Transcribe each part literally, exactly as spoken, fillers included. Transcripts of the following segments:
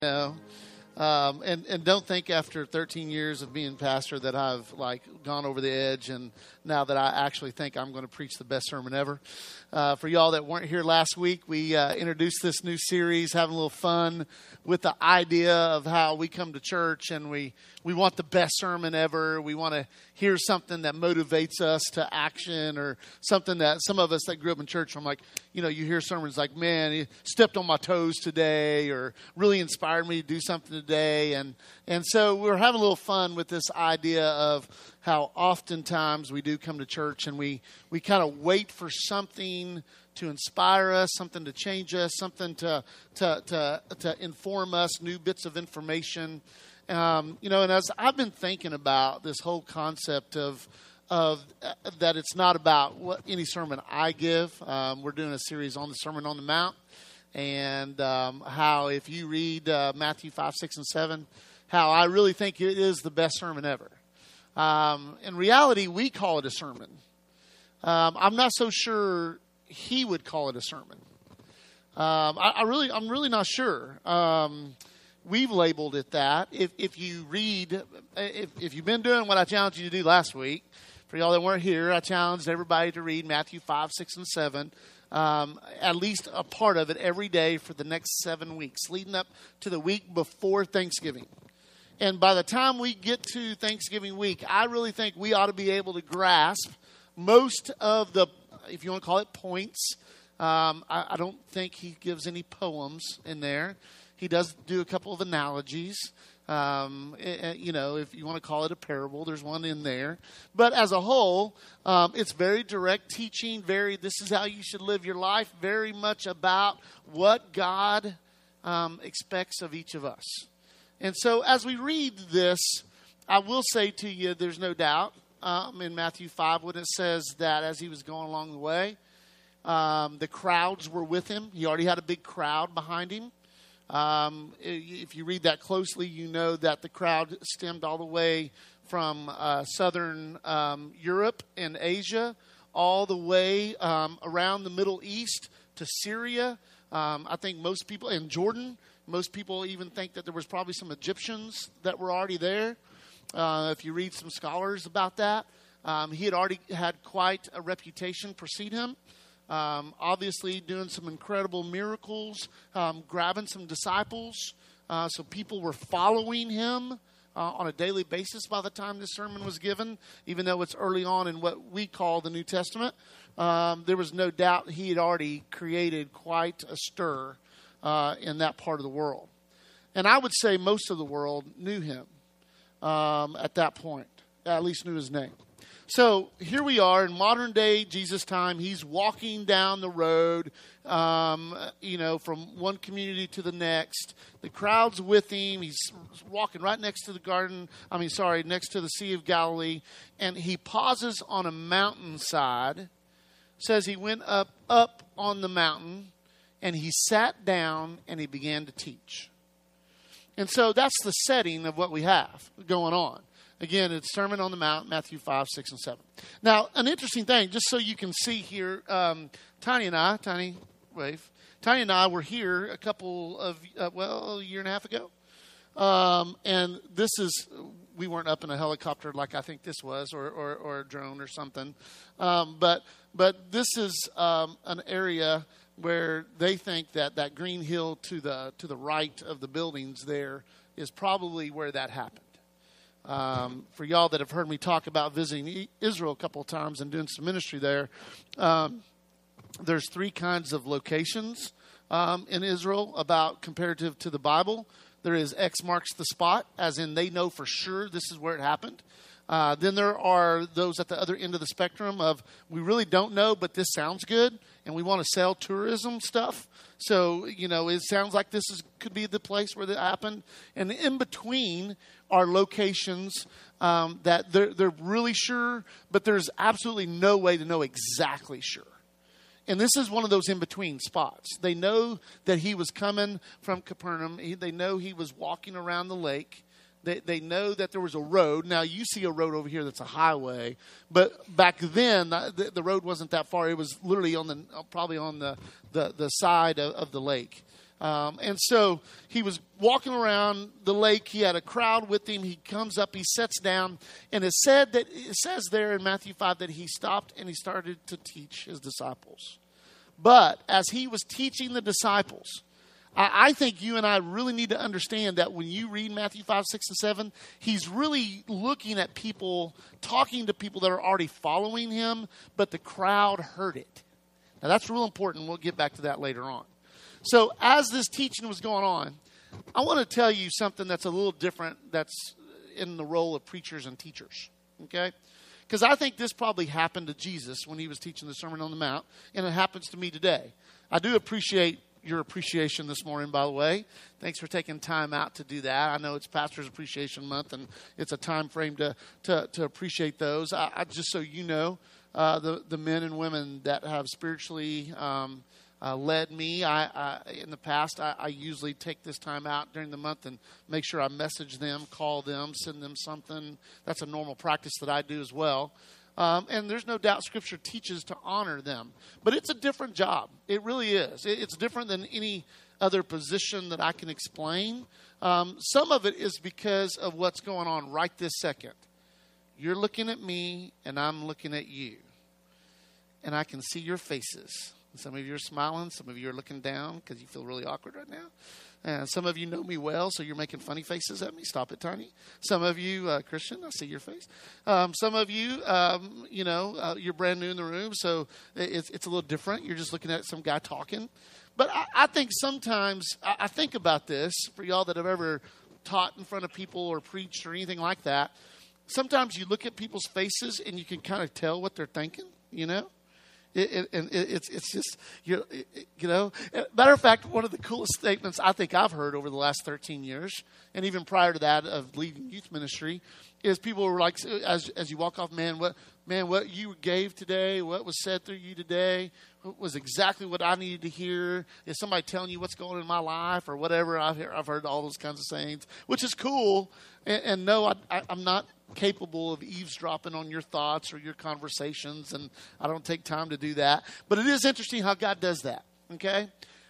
know, um, and and don't think after thirteen years of being pastor that I've like gone over the edge, and now that I actually think I'm going to preach the best sermon ever. Uh, for y'all that weren't here last week, we uh, introduced this new series, having a little fun with the idea of how we come to church and we, we want the best sermon ever. We want to hear something that motivates us to action, or something that some of us that grew up in church from, like, you know, you hear sermons like, man, you stepped on my toes today, or really inspired me to do something today. And, and so we're having a little fun with this idea of how oftentimes we do come to church and we, we kind of wait for something to inspire us, something to change us, something to to to, to inform us, new bits of information. Um, you know, and as I've been thinking about this whole concept of of uh, that it's not about what any sermon I give. Um, we're doing a series on the Sermon on the Mount, and um, how if you read uh, Matthew five, six, and seven, how I really think it is the best sermon ever. Um, in reality, we call it a sermon. Um, I'm not so sure he would call it a sermon. Um, I, I really, I'm really not sure. Um, we've labeled it that. If if you read, if if you've been doing what I challenged you to do last week, for y'all that weren't here, I challenged everybody to read Matthew five, six, and seven. Um, at least a part of it every day for the next seven weeks, leading up to the week before Thanksgiving. And by the time we get to Thanksgiving week, I really think we ought to be able to grasp most of the, if you want to call it points. Um, I, I don't think he gives any poems in there. He does do a couple of analogies. Um, you know, if you want to call it a parable, there's one in there. But as a whole, um, it's very direct teaching. Very, this is how you should live your life. Very much about what God um, expects of each of us. And so as we read this, I will say to you, there's no doubt um, in Matthew five when it says that as he was going along the way, um, the crowds were with him. He already had a big crowd behind him. Um, if you read that closely, you know that the crowd stemmed all the way from uh, southern um, Europe and Asia, all the way um, around the Middle East to Syria. Um, I think most people, in Jordan, most people even think that there was probably some Egyptians that were already there. Uh, if you read some scholars about that, um, he had already had quite a reputation precede him. Um, obviously doing some incredible miracles, um, grabbing some disciples. Uh, so people were following him uh, on a daily basis by the time this sermon was given, even though it's early on in what we call the New Testament. Um, there was no doubt he had already created quite a stir uh, in that part of the world. And I would say most of the world knew him um, at that point, at least knew his name. So here we are in modern day Jesus time. He's walking down the road, um, you know, from one community to the next. The crowd's with him. He's walking right next to the garden. I mean, sorry, next to the Sea of Galilee. And he pauses on a mountainside. Says he went up, up on the mountain, and he sat down and he began to teach. And so that's the setting of what we have going on. Again, it's Sermon on the Mount, Matthew five, six, and seven. Now, an interesting thing, just so you can see here, um, Tiny and I, Tiny, wave, Tiny and I were here a couple of, uh, well, a year and a half ago. Um, and this is, we weren't up in a helicopter like I think this was, or, or, or a drone or something. Um, but but this is um, an area where they think that that green hill to the to the right of the buildings there is probably where that happened. Um, for y'all that have heard me talk about visiting Israel a couple of times and doing some ministry there, um, there's three kinds of locations um, in Israel about comparative to the Bible. There is X marks the spot, as in they know for sure this is where it happened. Uh, then there are those at the other end of the spectrum of we really don't know, but this sounds good, and we want to sell tourism stuff. So, you know, it sounds like this is could be the place where that happened. And in between are locations um, that they're, they're really sure, but there's absolutely no way to know exactly sure. And this is one of those in-between spots. They know that he was coming from Capernaum. He, they know he was walking around the lake. They, they know that there was a road. Now, you see a road over here that's a highway. But back then, the, the road wasn't that far. It was literally on the probably on the, the, the side of, of the lake. Um, and so he was walking around the lake. He had a crowd with him. He comes up, he sits down, and it said that it says there in Matthew five that he stopped and he started to teach his disciples. But as he was teaching the disciples, I, I think you and I really need to understand that when you read Matthew five, six, and seven, he's really looking at people, talking to people that are already following him, but the crowd heard it. Now that's real important. We'll get back to that later on. So as this teaching was going on, I want to tell you something that's a little different that's in the role of preachers and teachers, okay? Because I think this probably happened to Jesus when he was teaching the Sermon on the Mount, and it happens to me today. I do appreciate your appreciation this morning, by the way. Thanks for taking time out to do that. I know it's Pastor's Appreciation Month, and it's a time frame to to, to appreciate those. I, I just so you know, uh, the, the men and women that have spiritually um Uh, led me. I, I in the past, I, I usually take this time out during the month and make sure I message them, call them, send them something. That's a normal practice that I do as well. Um, and there's no doubt Scripture teaches to honor them. But it's a different job. It really is. It, it's different than any other position that I can explain. Um, some of it is because of what's going on right this second. You're looking at me, and I'm looking at you. And I can see your faces. Some of you are smiling. Some of you are looking down because you feel really awkward right now. And some of you know me well, so you're making funny faces at me. Stop it, Tiny. Some of you, uh, Christian, I see your face. Um, some of you, um, you know, uh, you're brand new in the room, so it's it's a little different. You're just looking at some guy talking. But I, I think sometimes, I, I think about this, for y'all that have ever taught in front of people or preached or anything like that. Sometimes you look at people's faces and you can kind of tell what they're thinking, you know. It, it, and it, it's it's just, you you know, matter of fact, one of the coolest statements I think I've heard over the last thirteen years, and even prior to that of leading youth ministry, is people were like, as as you walk off, man, what man, what you gave today, what was said through you today, was exactly what I needed to hear. Is somebody telling you what's going on in my life or whatever? I've heard, I've heard all those kinds of sayings, which is cool. And, and no, I, I, I'm not capable of eavesdropping on your thoughts or your conversations, and I don't take time to do that. But it is interesting how God does that, okay?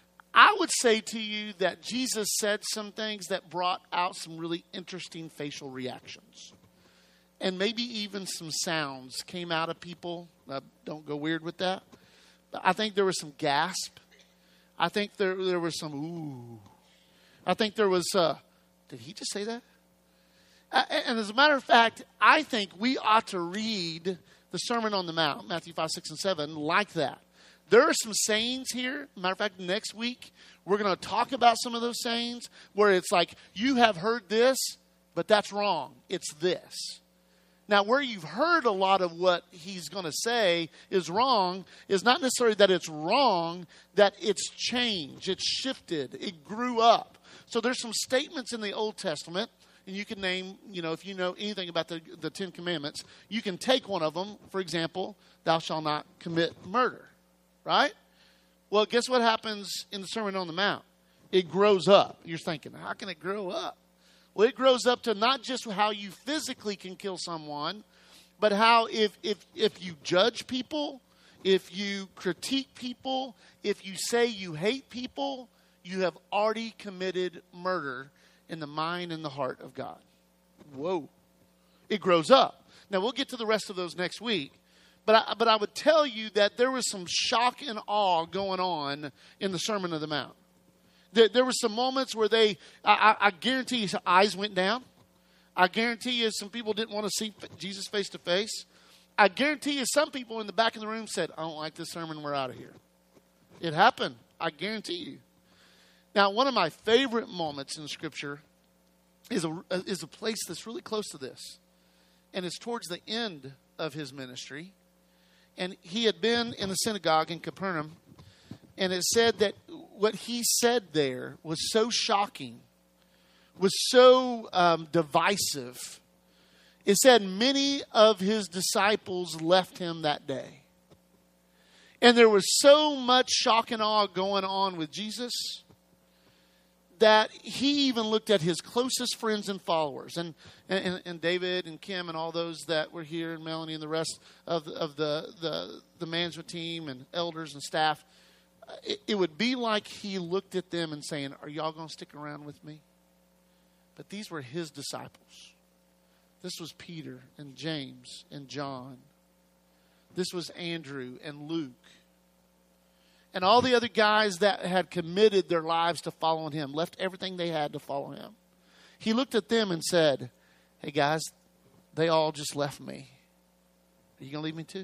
I would say to you that Jesus said some things that brought out some really interesting facial reactions. And maybe even some sounds came out of people. Uh, don't go weird with that. But I think there was some gasp. I think there there was some ooh. I think there was, uh, did he just say that? Uh, and as a matter of fact, I think we ought to read the Sermon on the Mount, Matthew five, six, and seven, like that. There are some sayings here. Matter of fact, next week, we're going to talk about some of those sayings where it's like, you have heard this, but that's wrong. It's this. Now, where you've heard a lot of what he's going to say is wrong is not necessarily that it's wrong, that it's changed, it's shifted, it grew up. So there's some statements in the Old Testament, and you can name, you know, if you know anything about the, the Ten Commandments, you can take one of them. For example, thou shalt not commit murder, right? Well, guess what happens in the Sermon on the Mount? It grows up. You're thinking, how can it grow up? Well, it grows up to not just how you physically can kill someone, but how if if if you judge people, if you critique people, if you say you hate people, you have already committed murder in the mind and the heart of God. Whoa. It grows up. Now, we'll get to the rest of those next week. But I, but I would tell you that there was some shock and awe going on in the Sermon on the Mount. There, there were some moments where they, I, I, I guarantee you, eyes went down. I guarantee you some people didn't want to see Jesus face to face. I guarantee you some people in the back of the room said, I don't like this sermon, we're out of here. It happened. I guarantee you. Now, one of my favorite moments in Scripture is a, is a place that's really close to this. And it's towards the end of his ministry. And he had been in the synagogue in Capernaum. And it said that what he said there was so shocking, was so um, divisive. It said many of his disciples left him that day. And there was so much shock and awe going on with Jesus that he even looked at his closest friends and followers, and and, and David and Kim and all those that were here, and Melanie and the rest of the, of the, the the management team and elders and staff. it, it would be like he looked at them and saying, are y'all going to stick around with me? But these were his disciples. This was Peter and James and John. This was Andrew and Luke. And all the other guys that had committed their lives to following him, left everything they had to follow him. He looked at them and said, hey guys, they all just left me. Are you going to leave me too?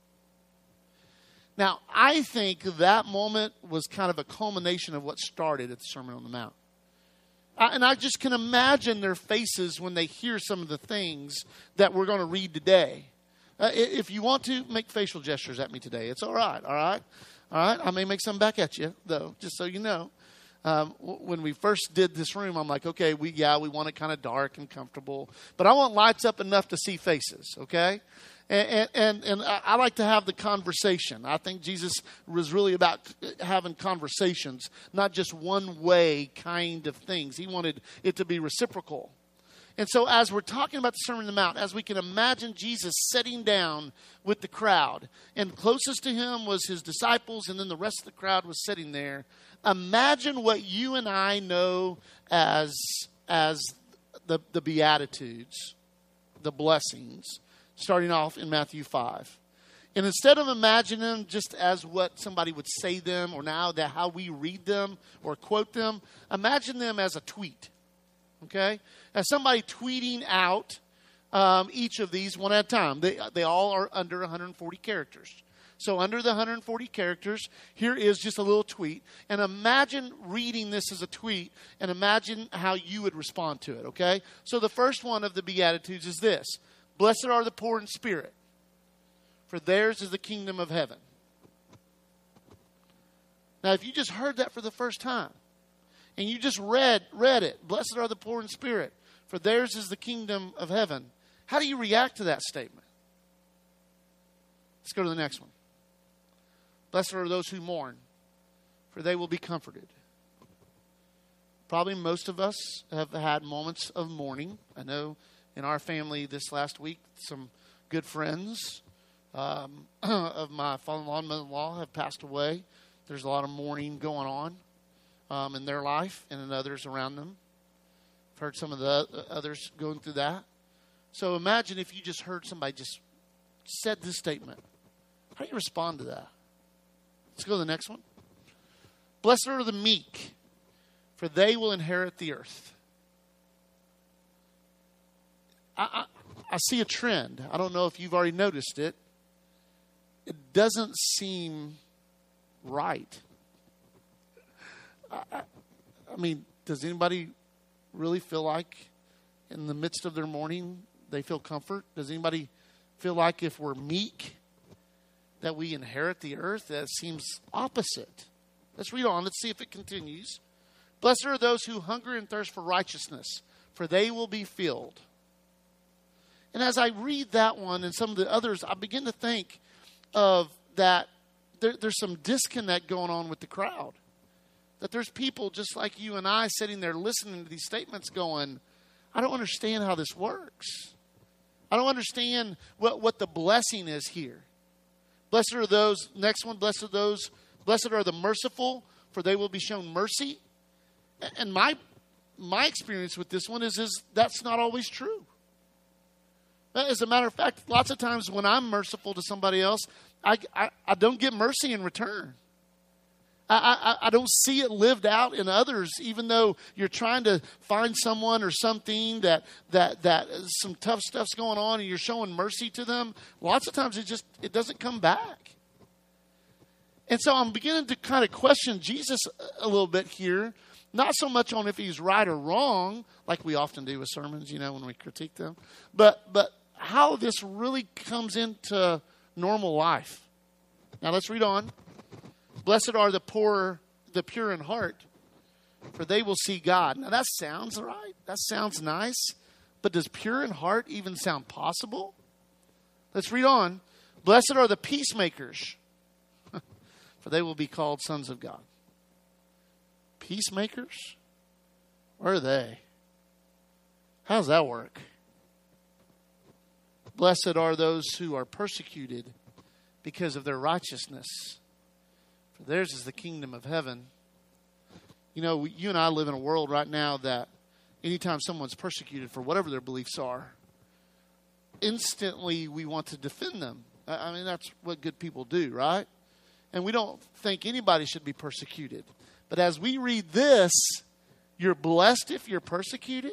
Now, I think that moment was kind of a culmination of what started at the Sermon on the Mount. I, and I just can imagine their faces when they hear some of the things that we're going to read today. Uh, if you want to, make facial gestures at me today. It's all right, all right? All right? I may make some back at you, though, just so you know. Um, w- when we first did this room, I'm like, okay, we yeah, we want it kind of dark and comfortable. But I want lights up enough to see faces, okay? And, and, and I like to have the conversation. I think Jesus was really about having conversations, not just one way kind of things. He wanted it to be reciprocal. And so as we're talking about the Sermon on the Mount, as we can imagine Jesus sitting down with the crowd, and closest to him was his disciples, and then the rest of the crowd was sitting there. Imagine what you and I know as, as the, the Beatitudes, the blessings, starting off in Matthew five. And instead of imagining them just as what somebody would say them, or now that how we read them or quote them, imagine them as a tweet. Okay? As somebody tweeting out um, each of these one at a time. They, they all are under one hundred forty characters. So under the one hundred forty characters, here is just a little tweet. And imagine reading this as a tweet and imagine how you would respond to it. Okay? So the first one of the Beatitudes is this. Blessed are the poor in spirit, for theirs is the kingdom of heaven. Now, if you just heard that for the first time, and you just read read it, blessed are the poor in spirit, for theirs is the kingdom of heaven, how do you react to that statement? Let's go to the next one. Blessed are those who mourn, for they will be comforted. Probably most of us have had moments of mourning. I know in our family this last week, some good friends um, of my father-in-law and mother-in-law have passed away. There's a lot of mourning going on um, in their life and in others around them. I've heard some of the others going through that. So imagine if you just heard somebody just said this statement. How do you respond to that? Let's go to the next one. Blessed are the meek, for they will inherit the earth. I, I, I see a trend. I don't know if you've already noticed it. It doesn't seem right. I, I, I mean, does anybody really feel like in the midst of their mourning they feel comfort? Does anybody feel like if we're meek that we inherit the earth? That seems opposite. Let's read on. Let's see if it continues. Blessed are those who hunger and thirst for righteousness, for they will be filled. And as I read that one and some of the others, I begin to think of that there, there's some disconnect going on with the crowd. That there's people just like you and I sitting there listening to these statements going, I don't understand how this works. I don't understand what, what the blessing is here. Blessed are those, next one, blessed are those, blessed are the merciful, for they will be shown mercy. And my my experience with this one is, is that's not always true. As a matter of fact, lots of times when I'm merciful to somebody else, I, I, I don't get mercy in return. I, I, I don't see it lived out in others, even though you're trying to find someone or something that, that, that some tough stuff's going on and you're showing mercy to them. Lots of times it just, it doesn't come back. And so I'm beginning to kind of question Jesus a little bit here. Not so much on if he's right or wrong, like we often do with sermons, you know, when we critique them. But, but how this really comes into normal life. Now let's read on. Blessed are the poor, the pure in heart, for they will see God. Now that sounds right. That sounds nice. But does pure in heart even sound possible? Let's read on. Blessed are the peacemakers, for they will be called sons of God. Peacemakers? Where are they? How does that work? Blessed are those who are persecuted because of their righteousness, For theirs is the kingdom of heaven. You know, you and I live in a world right now that anytime someone's persecuted for whatever their beliefs are, instantly we want to defend them. I mean, that's what good people do, right? And we don't think anybody should be persecuted. But as we read this, you're blessed if you're persecuted.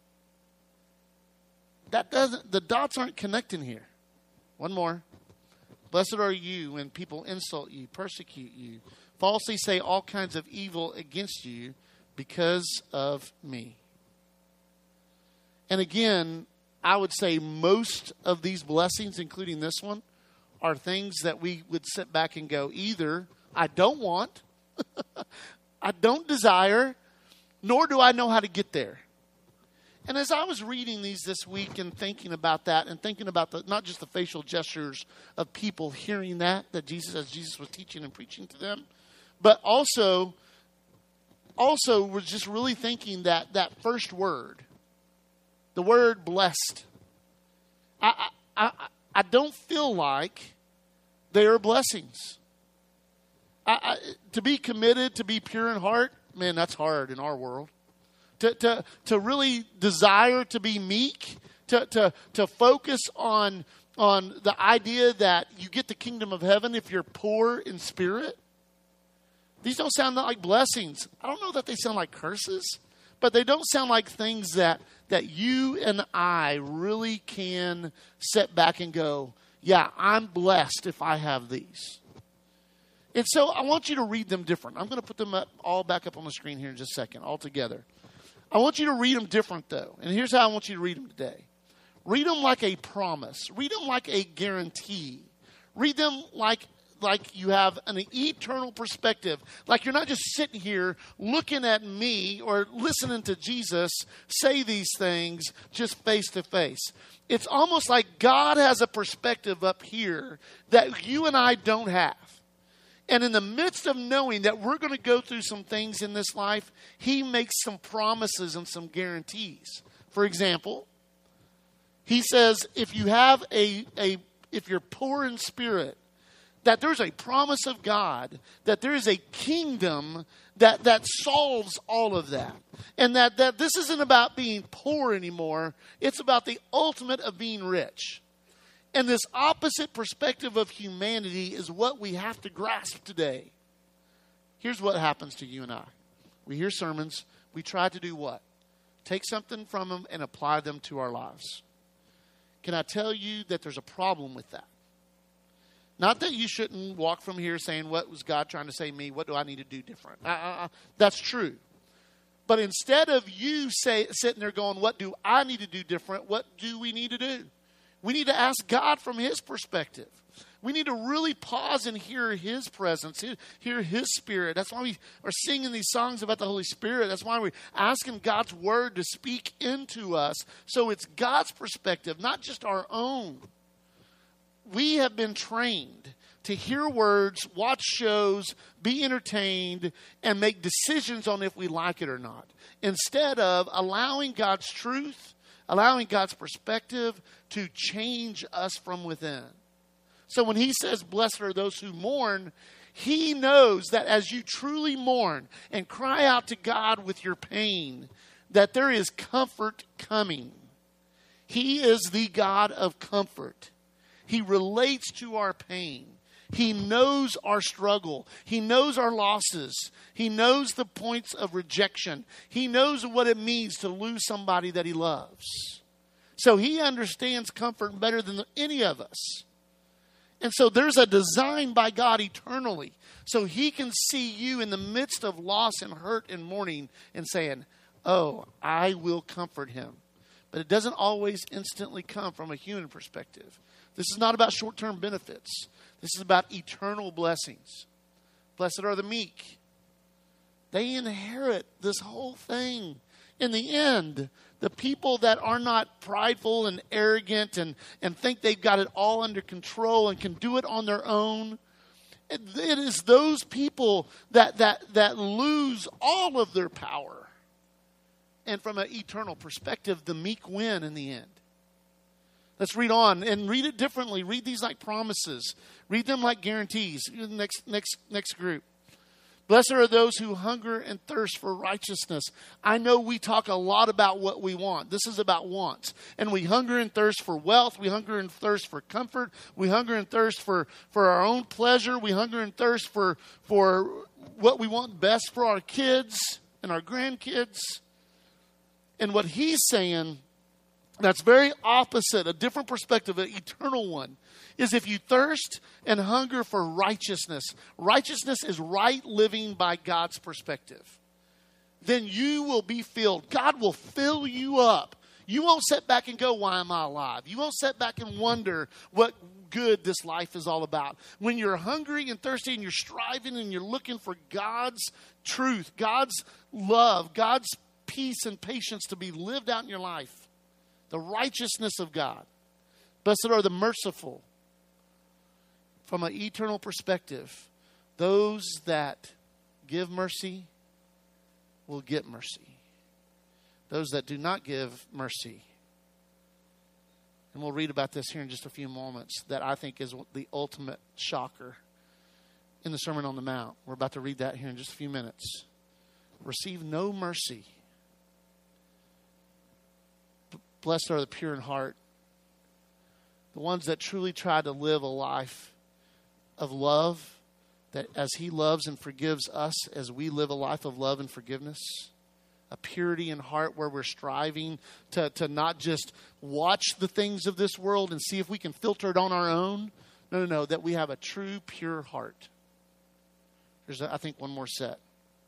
That doesn't, the dots aren't connecting here. One more. Blessed are you when people insult you, persecute you, falsely say all kinds of evil against you because of me. And again, I would say most of these blessings, including this one, are things that we would sit back and go, either I don't want, I don't desire, nor do I know how to get there. And as I was reading these this week and thinking about that and thinking about the, not just the facial gestures of people hearing that, that Jesus, as Jesus was teaching and preaching to them, but also, also was just really thinking that that first word, the word blessed, I, I, I, I don't feel like they are blessings. I, I, to be committed, to be pure in heart, man, that's hard in our world. To, to, to really desire to be meek, to, to, to focus on, on the idea that you get the kingdom of heaven if you're poor in spirit. These don't sound like blessings. I don't know that they sound like curses, but they don't sound like things that, that you and I really can sit back and go, yeah, I'm blessed if I have these. And so I want you to read them different. I'm going to put them up, all back up on the screen here in just a second, all together. I want you to read them different, though. And here's how I want you to read them today. Read them like a promise. Read them like a guarantee. Read them like, like you have an eternal perspective. Like you're not just sitting here looking at me or listening to Jesus say these things just face to face. It's almost like God has a perspective up here that you and I don't have. And in the midst of knowing that we're going to go through some things in this life, he makes some promises and some guarantees. For example, he says, if you have a, a if you're poor in spirit, that there's a promise of God, that there is a kingdom that, that solves all of that. And that, that this isn't about being poor anymore. It's about the ultimate of being rich. And this opposite perspective of humanity is what we have to grasp today. Here's what happens to you and I. We hear sermons. We try to do what? Take something from them and apply them to our lives. Can I tell you that there's a problem with that? Not that you shouldn't walk from here saying, what was God trying to say to me? What do I need to do different? Uh, uh, that's true. But instead of you say, sitting there going, what do I need to do different? What do we need to do? We need to ask God from his perspective. We need to really pause and hear his presence, hear his spirit. That's why we are singing these songs about the Holy Spirit. That's why we're asking God's word to speak into us. So it's God's perspective, not just our own. We have been trained to hear words, watch shows, be entertained, and make decisions on if we like it or not. Instead of allowing God's truth, allowing God's perspective to change us from within. So when he says, blessed are those who mourn, he knows that as you truly mourn and cry out to God with your pain, that there is comfort coming. He is the God of comfort. He relates to our pain. He knows our struggle. He knows our losses. He knows the points of rejection. He knows what it means to lose somebody that he loves. So he understands comfort better than any of us. And so there's a design by God eternally. So he can see you in the midst of loss and hurt and mourning and saying, oh, I will comfort him. But it doesn't always instantly come from a human perspective. This is not about short-term benefits. This is about eternal blessings. Blessed are the meek. They inherit this whole thing. In the end, the people that are not prideful and arrogant and, and think they've got it all under control and can do it on their own, it, it is those people that, that, that lose all of their power. And from an eternal perspective, the meek win in the end. Let's read on and read it differently. Read these like promises. Read them like guarantees. Next, next, next group. Blessed are those who hunger and thirst for righteousness. I know we talk a lot about what we want. This is about wants. And we hunger and thirst for wealth. We hunger and thirst for comfort. We hunger and thirst for, for our own pleasure. We hunger and thirst for, for what we want best for our kids and our grandkids. And what he's saying, that's very opposite, a different perspective, an eternal one, is if you thirst and hunger for righteousness, righteousness is right living by God's perspective, then you will be filled. God will fill you up. You won't sit back and go, why am I alive? You won't sit back and wonder what good this life is all about. When you're hungry and thirsty and you're striving and you're looking for God's truth, God's love, God's peace and patience to be lived out in your life, the righteousness of God. Blessed are the merciful. From an eternal perspective, those that give mercy will get mercy. Those that do not give mercy, and we'll read about this here in just a few moments, that I think is the ultimate shocker in the Sermon on the Mount. We're about to read that here in just a few minutes. Receive no mercy. Blessed are the pure in heart, the ones that truly try to live a life of love, that as he loves and forgives us, as we live a life of love and forgiveness, a purity in heart where we're striving to, to not just watch the things of this world and see if we can filter it on our own. No, no, no, that we have a true, pure heart. There's, I think, one more set.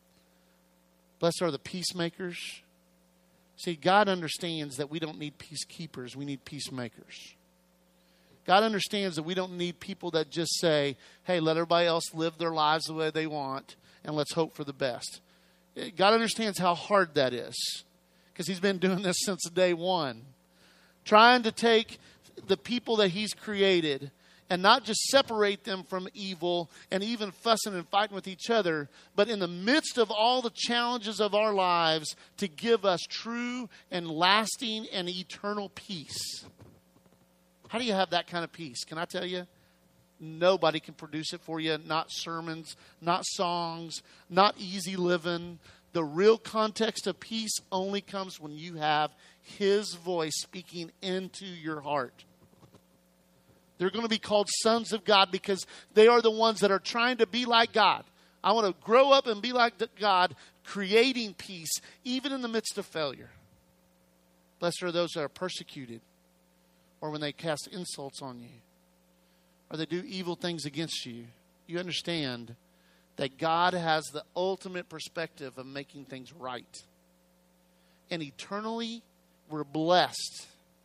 Blessed are the peacemakers. See, God understands that we don't need peacekeepers. We need peacemakers. God understands that we don't need people that just say, hey, let everybody else live their lives the way they want and let's hope for the best. God understands how hard that is because he's been doing this since day one. Trying to take the people that he's created and not just separate them from evil and even fussing and fighting with each other, but in the midst of all the challenges of our lives to give us true and lasting and eternal peace. How do you have that kind of peace? Can I tell you? Nobody can produce it for you. Not sermons, not songs, not easy living. The real context of peace only comes when you have his voice speaking into your heart. They're going to be called sons of God because they are the ones that are trying to be like God. I want to grow up and be like God, creating peace even in the midst of failure. Blessed are those that are persecuted, or when they cast insults on you, or they do evil things against you. You understand that God has the ultimate perspective of making things right. And eternally, we're blessed.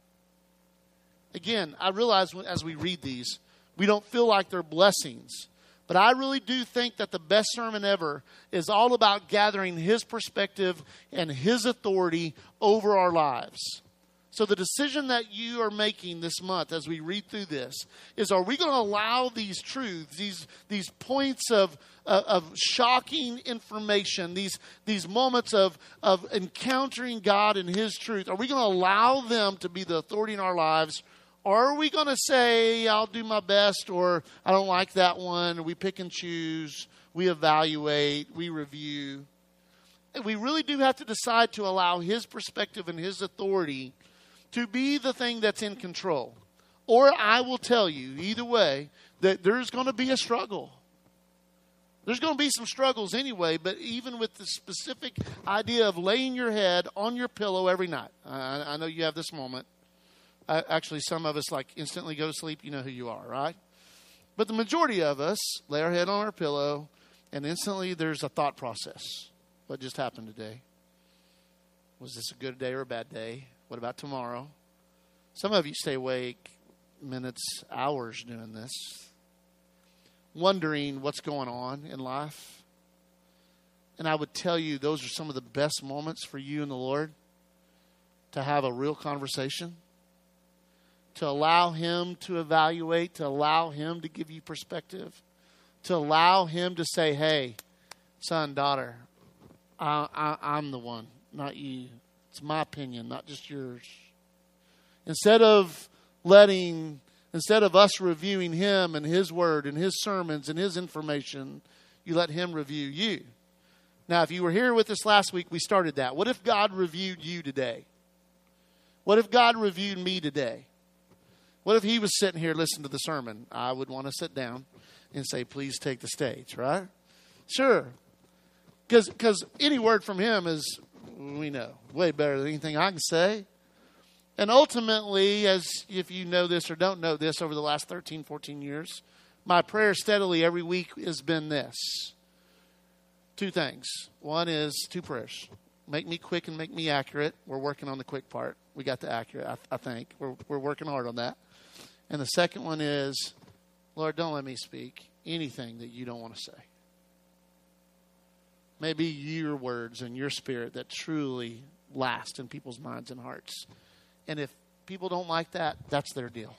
Again, I realize as we read these, we don't feel like they're blessings. But I really do think that the best sermon ever is all about gathering his perspective and his authority over our lives. So the decision that you are making this month as we read through this is, are we going to allow these truths, these these points of uh, of shocking information, these these moments of, of encountering God and his truth, are we going to allow them to be the authority in our lives? Or are we going to say, I'll do my best, or I don't like that one, or we pick and choose, we evaluate, we review? And we really do have to decide to allow his perspective and his authority to be the thing that's in control. Or I will tell you, either way, that there's going to be a struggle. There's going to be some struggles anyway, but even with the specific idea of laying your head on your pillow every night. I, I know you have this moment. I, actually, some of us like instantly go to sleep. You know who you are, right? But the majority of us lay our head on our pillow, and instantly there's a thought process. What just happened today? Was this a good day or a bad day? What about tomorrow? Some of you stay awake minutes, hours doing this, wondering what's going on in life. And I would tell you, those are some of the best moments for you and the Lord to have a real conversation, to allow him to evaluate, to allow him to give you perspective, to allow him to say, hey, son, daughter, I, I, I'm the one, not you. It's my opinion, not just yours. Instead of letting, instead of us reviewing him and his word and his sermons and his information, you let him review you. Now, if you were here with us last week, we started that. What if God reviewed you today? What if God reviewed me today? What if he was sitting here listening to the sermon? I would want to sit down and say, please take the stage, right? Sure. Because any word from him is, we know, way better than anything I can say. And ultimately, as if you know this or don't know this, over the last thirteen, fourteen years, my prayer steadily every week has been this. Two things. One is two prayers. Make me quick and make me accurate. We're working on the quick part. We got the accurate, I, I think. We're, we're working hard on that. And the second one is, Lord, don't let me speak anything that you don't want to say. Maybe your words and your spirit that truly last in people's minds and hearts. And if people don't like that, that's their deal.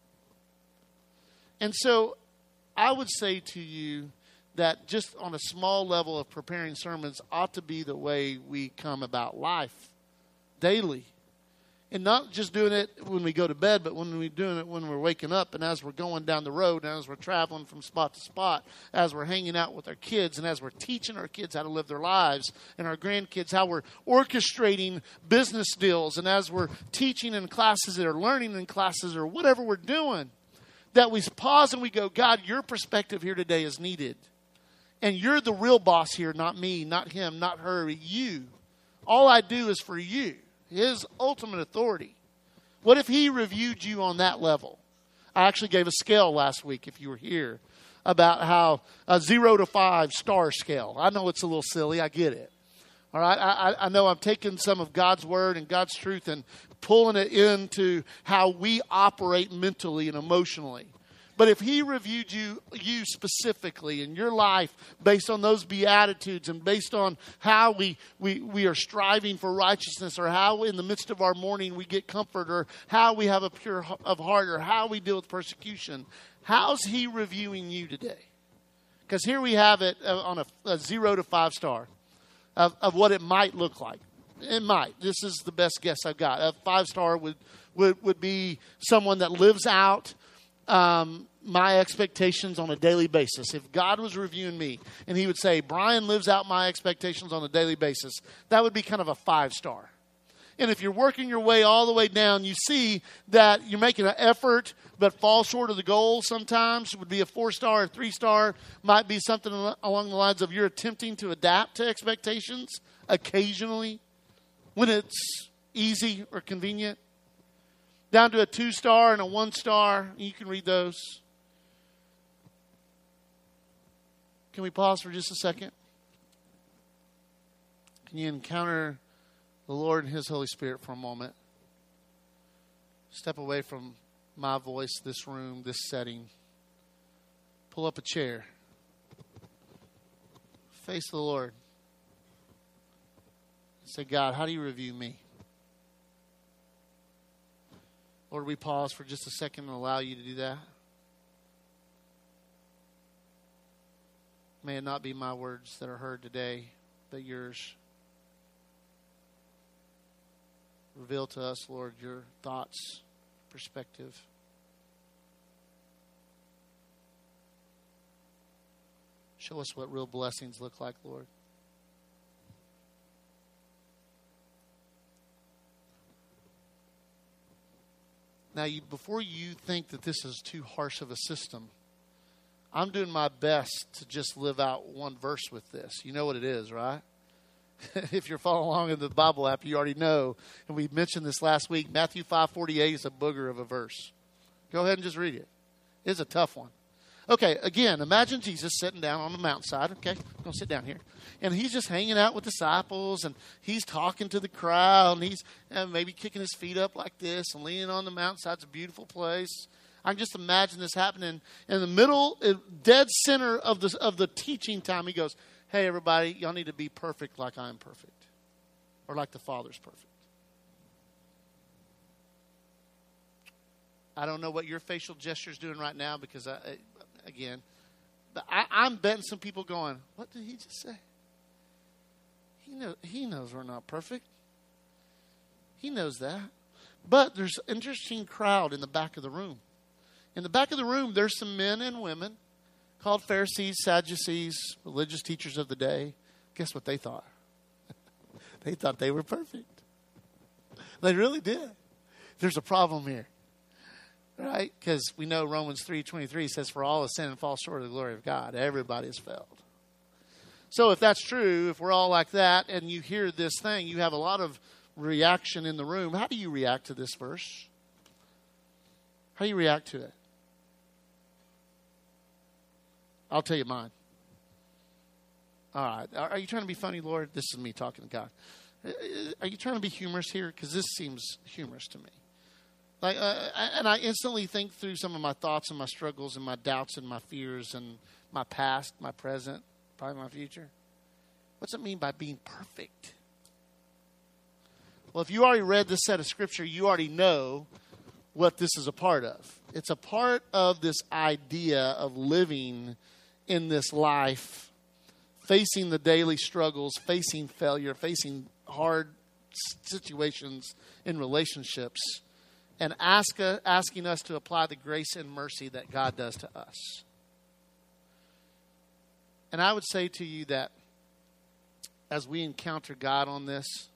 And so I would say to you that just on a small level of preparing sermons ought to be the way we come about life daily. And not just doing it when we go to bed, but when we're doing it when we're waking up and as we're going down the road and as we're traveling from spot to spot, as we're hanging out with our kids and as we're teaching our kids how to live their lives and our grandkids how we're orchestrating business deals and as we're teaching in classes or learning in classes or whatever we're doing, that we pause and we go, God, your perspective here today is needed. And you're the real boss here, not me, not him, not her, you. All I do is for you. His ultimate authority. What if he reviewed you on that level? I actually gave a scale last week, if you were here, about how a zero to five star scale. I know it's a little silly. I get it. All right. I, I know I'm taking some of God's word and God's truth and pulling it into how we operate mentally and emotionally. But if he reviewed you, you specifically in your life based on those Beatitudes and based on how we, we, we are striving for righteousness or how in the midst of our mourning we get comfort or how we have a pure of heart or how we deal with persecution, how's he reviewing you today? Because here we have it on a, a zero to five star of, of what it might look like. It might. This is the best guess I've got. A five star would, would, would be someone that lives out Um, my expectations on a daily basis. If God was reviewing me and he would say, Brian lives out my expectations on a daily basis, that would be kind of a five star. And if you're working your way all the way down, you see that you're making an effort but fall short of the goal sometimes. It would be a four star or three star. Might be something along the lines of you're attempting to adapt to expectations occasionally when it's easy or convenient. Down to a two star and a one star. You can read those. Can we pause for just a second? Can you encounter the Lord and his Holy Spirit for a moment? Step away from my voice, this room, this setting. Pull up a chair. Face the Lord. Say, God, how do you review me? Lord, we pause for just a second and allow you to do that. May it not be my words that are heard today, but yours. Reveal to us, Lord, your thoughts, perspective. Show us what real blessings look like, Lord. Now, you, before you think that this is too harsh of a system, I'm doing my best to just live out one verse with this. You know what it is, right? If you're following along in the Bible app, you already know. And we mentioned this last week. Matthew five forty-eight is a booger of a verse. Go ahead and just read it. It's a tough one. Okay, again, imagine Jesus sitting down on the mountainside. Okay, I'm going to sit down here. And he's just hanging out with disciples, and he's talking to the crowd, and he's uh, maybe kicking his feet up like this and leaning on the mountainside. It's a beautiful place. I can just imagine this happening. In the middle, dead center of the, of the teaching time, he goes, hey, everybody, y'all need to be perfect like I'm perfect, or like the Father's perfect. I don't know what your facial gesture is doing right now because, I, I, again, but I, I'm betting some people going, what did he just say? He, know, he knows we're not perfect. He knows that. But there's an interesting crowd in the back of the room. In the back of the room, there's some men and women called Pharisees, Sadducees, religious teachers of the day. Guess what they thought? They thought they were perfect. They really did. There's a problem here, right? Because we know Romans three twenty-three says, for all have sinned and fall short of the glory of God. Everybody has failed. So if that's true, if we're all like that, and you hear this thing, you have a lot of reaction in the room. How do you react to this verse? How do you react to it? I'll tell you mine. All right. Are you trying to be funny, Lord? This is me talking to God. Are you trying to be humorous here? Because this seems humorous to me. Like, uh, and I instantly think through some of my thoughts and my struggles and my doubts and my fears and my past, my present, probably my future. What's it mean by being perfect? Well, if you already read this set of scripture, you already know what this is a part of. It's a part of this idea of living in this life, facing the daily struggles, facing failure, facing hard situations in relationships, and ask, uh, asking us to apply the grace and mercy that God does to us. And I would say to you that as we encounter God on this,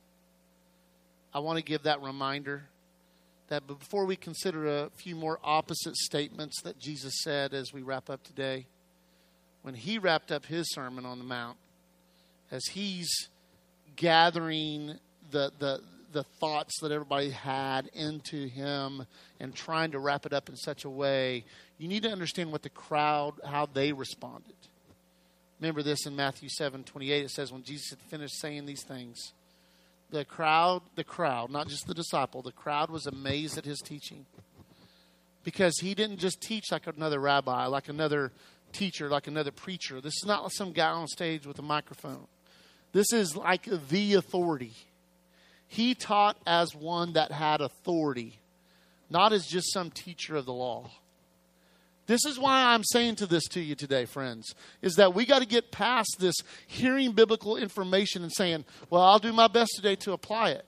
I want to give that reminder that before we consider a few more opposite statements that Jesus said as we wrap up today, when he wrapped up his Sermon on the Mount, as he's gathering the the the thoughts that everybody had into him and trying to wrap it up in such a way, you need to understand what the crowd, how they responded. Remember this in Matthew seven twenty-eight. It says, when Jesus had finished saying these things, the crowd, the crowd, not just the disciple, the crowd was amazed at his teaching. Because he didn't just teach like another rabbi, like another teacher, like another preacher. This is not like some guy on stage with a microphone. This is like the authority. He taught as one that had authority, not as just some teacher of the law. This is why I'm saying to this to you today, friends, is that we got to get past this hearing biblical information and saying, well, I'll do my best today to apply it.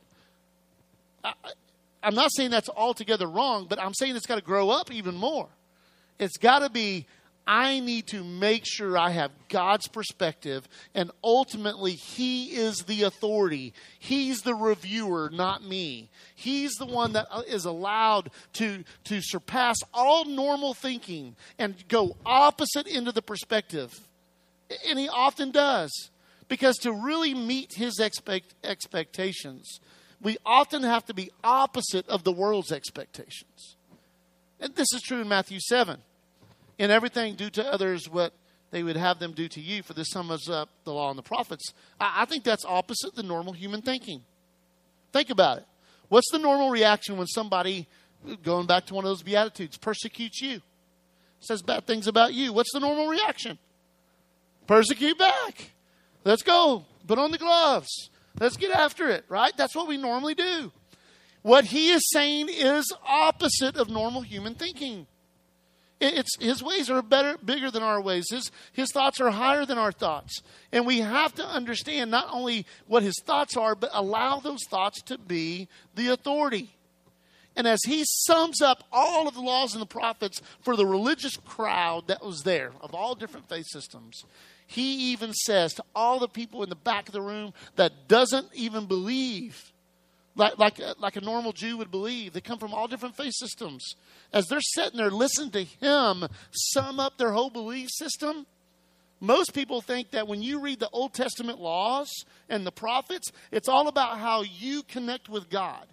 I, I'm not saying that's altogether wrong, but I'm saying it's got to grow up even more. It's got to be, I need to make sure I have God's perspective, and ultimately he is the authority. He's the reviewer, not me. He's the one that is allowed to, to surpass all normal thinking and go opposite into the perspective. And he often does. Because to really meet his expect, expectations, we often have to be opposite of the world's expectations. And this is true in Matthew seven. In everything, do to others what they would have them do to you, for this sums up the law and the prophets. I, I think that's opposite the normal human thinking. Think about it. What's the normal reaction when somebody, going back to one of those Beatitudes, persecutes you? Says bad things about you. What's the normal reaction? Persecute back. Let's go. Put on the gloves. Let's get after it, right? That's what we normally do. What he is saying is opposite of normal human thinking. It's, his ways are better, bigger than our ways. His, his thoughts are higher than our thoughts. And we have to understand not only what his thoughts are, but allow those thoughts to be the authority. And as he sums up all of the laws and the prophets for the religious crowd that was there, of all different faith systems, he even says to all the people in the back of the room that doesn't even believe, Like like a, like a normal Jew would believe. They come from all different faith systems. As they're sitting there listening to him sum up their whole belief system, most people think that when you read the Old Testament laws and the prophets, it's all about how you connect with God.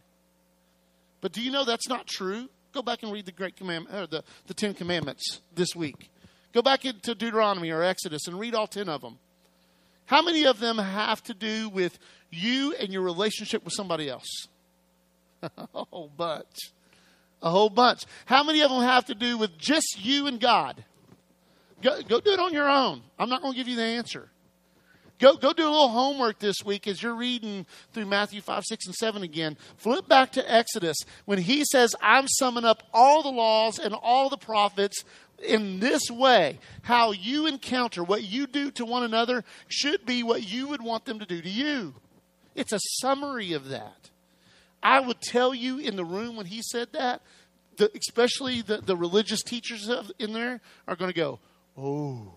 But do you know that's not true? Go back and read the Great Commandment, or the, the Ten Commandments this week. Go back into Deuteronomy or Exodus and read all ten of them. How many of them have to do with you and your relationship with somebody else? A whole bunch. A whole bunch. How many of them have to do with just you and God? Go, go do it on your own. I'm not going to give you the answer. Go, go do a little homework this week as you're reading through Matthew five, six, and seven again. Flip back to Exodus when he says, I'm summing up all the laws and all the prophets in this way. How you encounter, what you do to one another should be what you would want them to do to you. It's a summary of that. I would tell you in the room when he said that, the, especially the, the religious teachers in there are going to go, oh.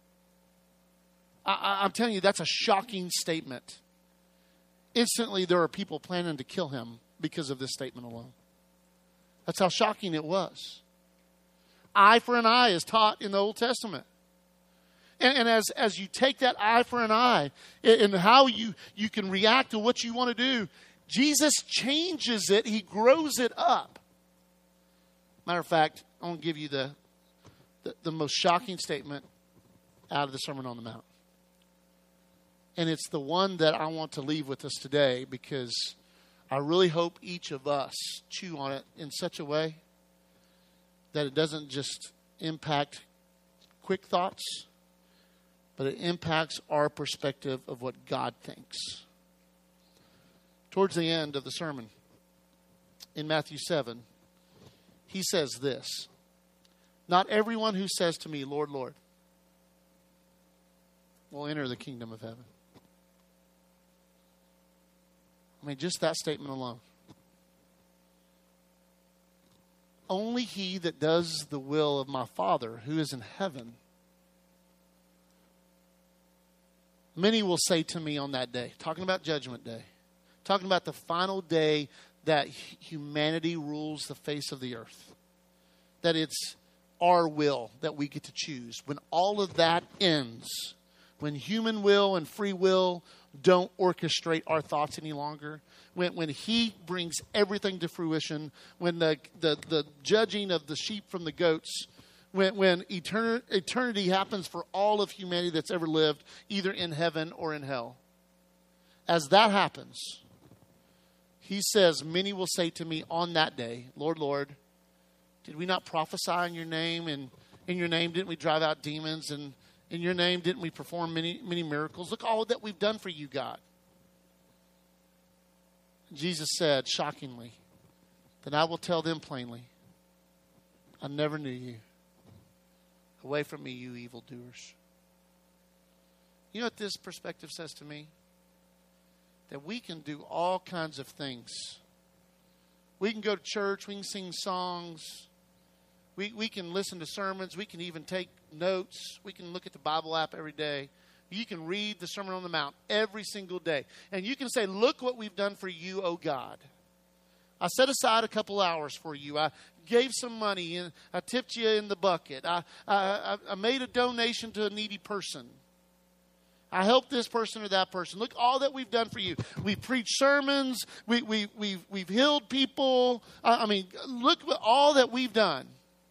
I, I'm telling you, that's a shocking statement. Instantly, there are people planning to kill him because of this statement alone. That's how shocking it was. Eye for an eye is taught in the Old Testament. And, and as, as you take that eye for an eye and how you, you can react to what you want to do, Jesus changes it. He grows it up. Matter of fact, I want to give you the, the, the most shocking statement out of the Sermon on the Mount. And it's the one that I want to leave with us today, because I really hope each of us chew on it in such a way that it doesn't just impact quick thoughts, but it impacts our perspective of what God thinks. Towards the end of the sermon, in Matthew seven, he says this: "Not everyone who says to me, 'Lord, Lord,' will enter the kingdom of heaven." I mean, just that statement alone. Only he that does the will of my Father who is in heaven. Many will say to me on that day, talking about Judgment Day, talking about the final day that humanity rules the face of the earth, that it's our will that we get to choose. When all of that ends, when human will and free will don't orchestrate our thoughts any longer, when when he brings everything to fruition, when the, the, the judging of the sheep from the goats, when, when etern- eternity happens for all of humanity that's ever lived, either in heaven or in hell. As that happens, he says, many will say to me on that day, 'Lord, Lord, did we not prophesy in your name? And in your name didn't we drive out demons? And in your name didn't we perform many, many miracles? Look all that we've done for you, God.' Jesus said, shockingly, 'Then I will tell them plainly, I never knew you. Away from me, you evildoers.'" You know what this perspective says to me? That we can do all kinds of things. We can go to church. We can sing songs. We, we can listen to sermons. We can even take notes. We can look at the Bible app every day. You can read the Sermon on the Mount every single day. And you can say, look what we've done for you, oh God. I set aside a couple hours for you. I gave some money, and I tipped you in the bucket. I, I, I made a donation to a needy person. I helped this person or that person. Look, all that we've done for you. We've preached sermons. We, we, we've, we've healed people. I, I mean, look at all that we've done.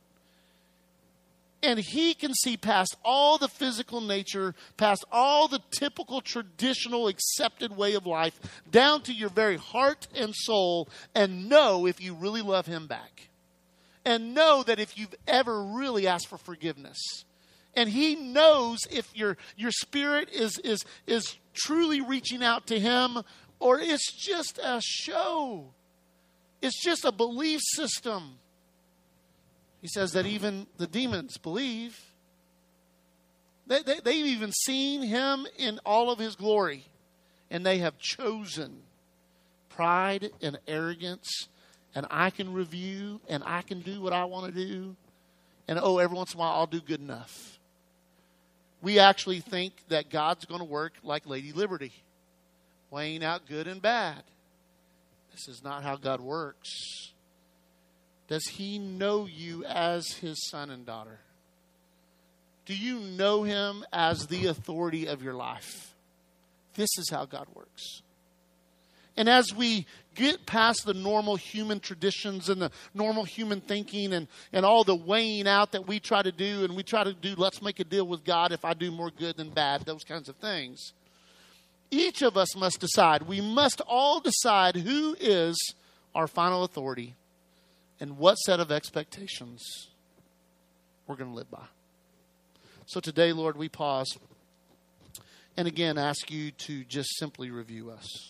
And he can see past all the physical nature, past all the typical, traditional, accepted way of life, down to your very heart and soul, and know if you really love him back. And know that if you've ever really asked for forgiveness. And he knows if your your spirit is, is, is truly reaching out to him, or it's just a show. It's just a belief system. He says that even the demons believe. They, they, they've even seen him in all of his glory. And they have chosen pride and arrogance. And I can review. And I can do what I want to do. And oh, every once in a while I'll do good enough. We actually think that God's going to work like Lady Liberty. Weighing out good and bad. This is not how God works. Does he know you as his son and daughter? Do you know him as the authority of your life? This is how God works. And as we get past the normal human traditions and the normal human thinking and, and all the weighing out that we try to do, and we try to do, let's make a deal with God if I do more good than bad, those kinds of things. Each of us must decide. We must all decide who is our final authority. And what set of expectations we're going to live by. So today, Lord, we pause and again ask you to just simply review us.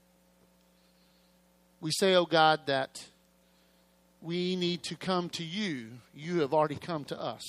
We say, oh God, that we need to come to you. You have already come to us.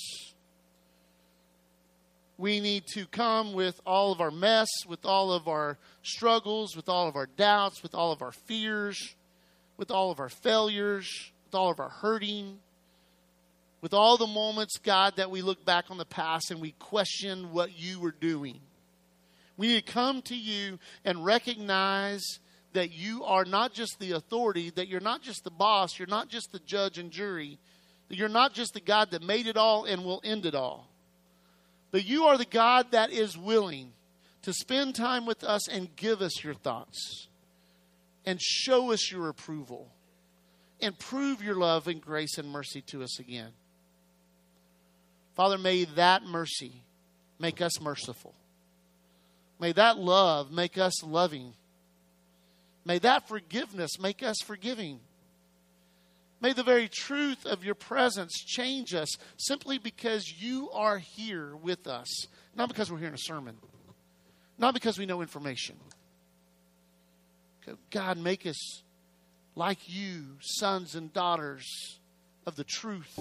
We need to come with all of our mess, with all of our struggles, with all of our doubts, with all of our fears. with all of our failures, with all of our hurting, with all the moments, God, that we look back on the past and we question what you were doing. We need to come to you and recognize that you are not just the authority, that you're not just the boss, you're not just the judge and jury, that you're not just the God that made it all and will end it all. But you are the God that is willing to spend time with us and give us your thoughts and show us your approval and prove your love and grace and mercy to us again. Father, may that mercy make us merciful. May that love make us loving. May that forgiveness make us forgiving. May the very truth of your presence change us simply because you are here with us. Not because we're hearing a sermon. Not because we know information. God, make us like you, sons and daughters of the truth.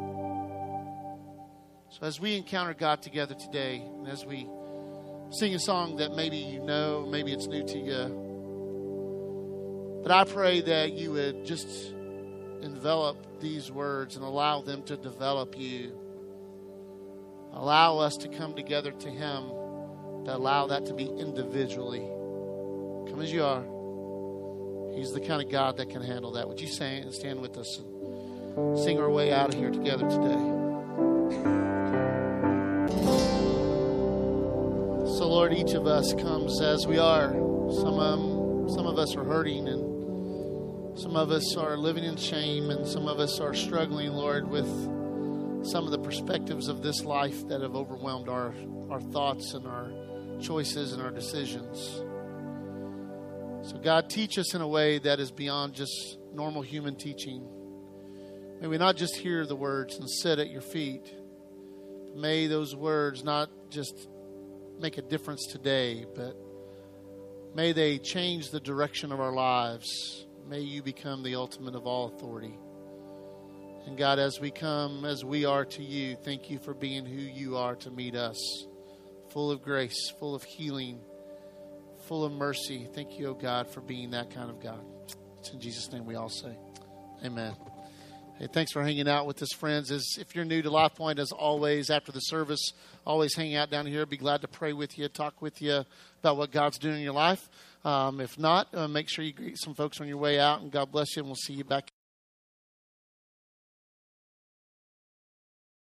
So as we encounter God together today, and as we sing a song that maybe you know, maybe it's new to you, but I pray that you would just envelop these words and allow them to develop you. Allow us to come together to Him, to allow that to be individually. Come as you are. He's the kind of God that can handle that. Would you stand, stand with us and sing our way out of here together today? So, Lord, each of us comes as we are. Some um, some of us are hurting, and some of us are living in shame, and some of us are struggling, Lord, with some of the perspectives of this life that have overwhelmed our, our thoughts and our choices and our decisions. So, God, teach us in a way that is beyond just normal human teaching. May we not just hear the words and sit at your feet. May those words not just make a difference today, but may they change the direction of our lives. May you become the ultimate of all authority. And God, as we come, as we are to you, thank you for being who you are to meet us. Full of grace, full of healing, full of mercy. Thank you, oh God, for being that kind of God. It's in Jesus' name we all say, amen. Hey, thanks for hanging out with us, friends. As if you're new to Life Point, as always, after the service, always hang out down here. Be glad to pray with you, talk with you about what God's doing in your life. Um, if not, uh, make sure you greet some folks on your way out, and God bless you, and we'll see you back